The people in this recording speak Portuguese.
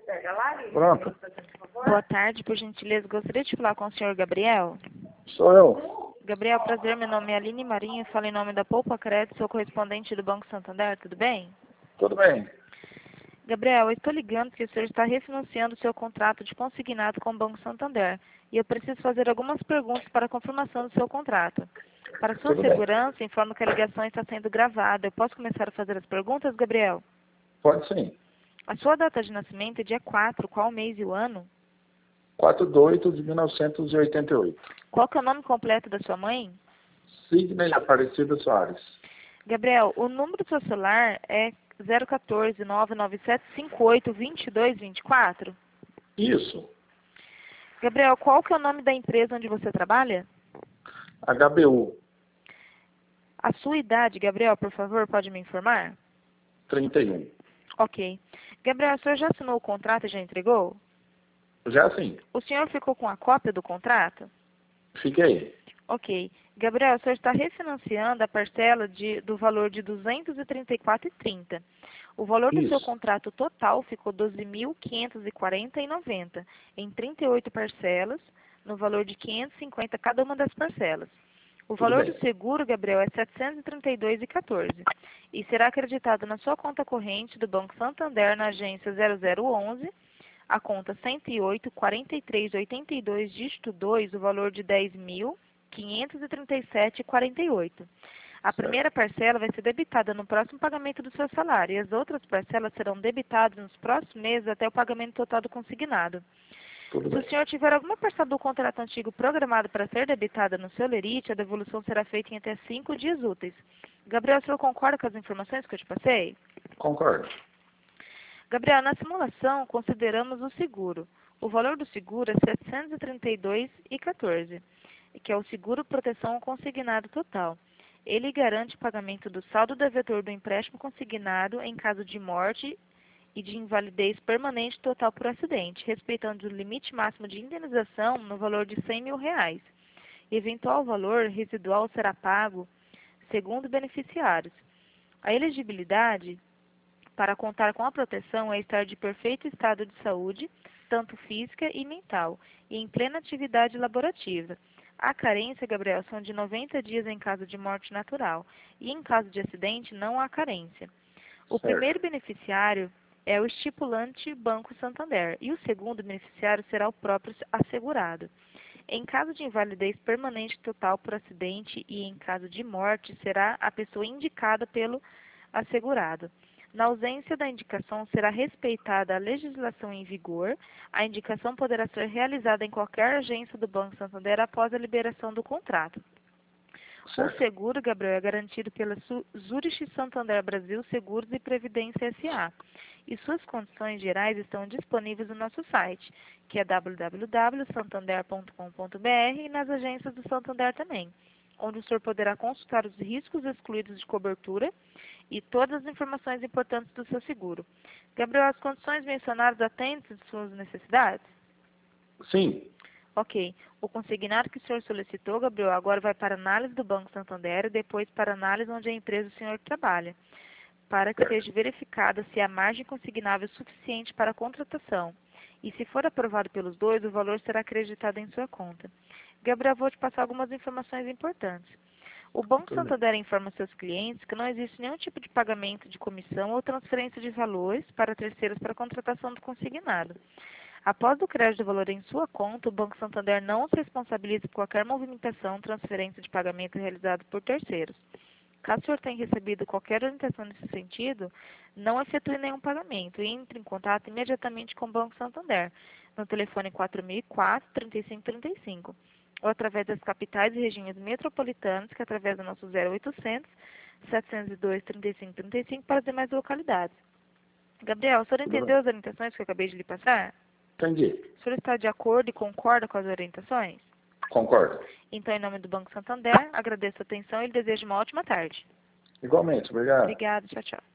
Pronto. Boa tarde, por gentileza, gostaria de falar com o senhor Gabriel. Sou eu. Gabriel, prazer, meu nome é Aline Marinho, falo em nome da Poupa Crédito, sou correspondente do Banco Santander, tudo bem? Tudo bem. Gabriel, eu estou ligando porque o senhor está refinanciando o seu contrato de consignado com o Banco Santander e eu preciso fazer algumas perguntas para a confirmação do seu contrato. Para sua Tudo bem. segurança, informo que a ligação está sendo gravada. Eu posso começar a fazer as perguntas, Gabriel? Pode sim. A sua data de nascimento é dia 4, qual o mês e o ano? 4/8/1988. Qual que é o nome completo da sua mãe? Sidney Aparecida Soares. Gabriel, o número do seu celular é 014-997-58-2224? Isso. Gabriel, qual que é o nome da empresa onde você trabalha? HBU. A sua idade, Gabriel, por favor, pode me informar? 31. Ok. Gabriel, o senhor já assinou o contrato e já entregou? Já sim. O senhor ficou com a cópia do contrato? Fiquei. Ok. Gabriel, o senhor está refinanciando a parcela do valor de R$ 234,30. O valor do seu Isso. contrato total ficou R$ 12.540,90 em 38 parcelas, no valor de R$ 550 cada uma das parcelas. O Tudo valor bem. do seguro, Gabriel, é R$ 732,14 e será acreditado na sua conta corrente do Banco Santander na agência 0011, a conta 108-4382, dígito 2, o valor de R$ 10.537,48. A primeira parcela vai ser debitada no próximo pagamento do seu salário e as outras parcelas serão debitadas nos próximos meses até o pagamento total do consignado. Tudo Se o bem. senhor tiver alguma parcela do contrato antigo programada para ser debitada no seu lerite, a devolução será feita em até 5 dias úteis. Gabriel, o senhor concorda com as informações que eu te passei? Concordo. Gabriel, na simulação, consideramos o seguro. O valor do seguro é R$ 732,14, que é o seguro proteção consignado total. Ele garante o pagamento do saldo devedor do empréstimo consignado em caso de morte e de invalidez permanente total por acidente, respeitando o limite máximo de indenização no valor de R$ 100 mil. Eventual valor residual será pago segundo beneficiários. A elegibilidade para contar com a proteção é estar de perfeito estado de saúde, tanto física e mental, e em plena atividade laborativa. A carência, Gabriel, são de 90 dias em caso de morte natural, e em caso de acidente não há carência. O primeiro Certo. beneficiário é o estipulante Banco Santander, e o segundo beneficiário será o próprio assegurado. Em caso de invalidez permanente total por acidente e em caso de morte, será a pessoa indicada pelo assegurado. Na ausência da indicação, será respeitada a legislação em vigor. A indicação poderá ser realizada em qualquer agência do Banco Santander após a liberação do contrato. O Certo. seguro, Gabriel, é garantido pela Zurich Santander Brasil Seguros e Previdência S.A. E suas condições gerais estão disponíveis no nosso site, que é www.santander.com.br e nas agências do Santander também, onde o senhor poderá consultar os riscos excluídos de cobertura e todas as informações importantes do seu seguro. Gabriel, as condições mencionadas atendem às suas necessidades? Sim. Ok. O consignado que o senhor solicitou, Gabriel, agora vai para análise do Banco Santander e depois para análise onde a empresa do senhor trabalha, para que Certo. seja verificada se a margem consignável é suficiente para a contratação. E se for aprovado pelos dois, o valor será acreditado em sua conta. Gabriel, vou te passar algumas informações importantes. O Banco Tudo bem. Santander informa seus clientes que não existe nenhum tipo de pagamento de comissão ou transferência de valores para terceiros para a contratação do consignado. Após o crédito do valor em sua conta, o Banco Santander não se responsabiliza por qualquer movimentação, transferência de pagamento realizado por terceiros. Caso o senhor tenha recebido qualquer orientação nesse sentido, não efetue nenhum pagamento e entre em contato imediatamente com o Banco Santander, no telefone 4004-3535, ou através das capitais e regiões metropolitanas, que é através do nosso 0800 702 3535 para as demais localidades. Gabriel, o senhor Tudo entendeu bem. as orientações que eu acabei de lhe passar? Entendi. O senhor está de acordo e concorda com as orientações? Concordo. Então, em nome do Banco Santander, agradeço a atenção e lhe desejo uma ótima tarde. Igualmente. Obrigado. Obrigada, tchau, tchau.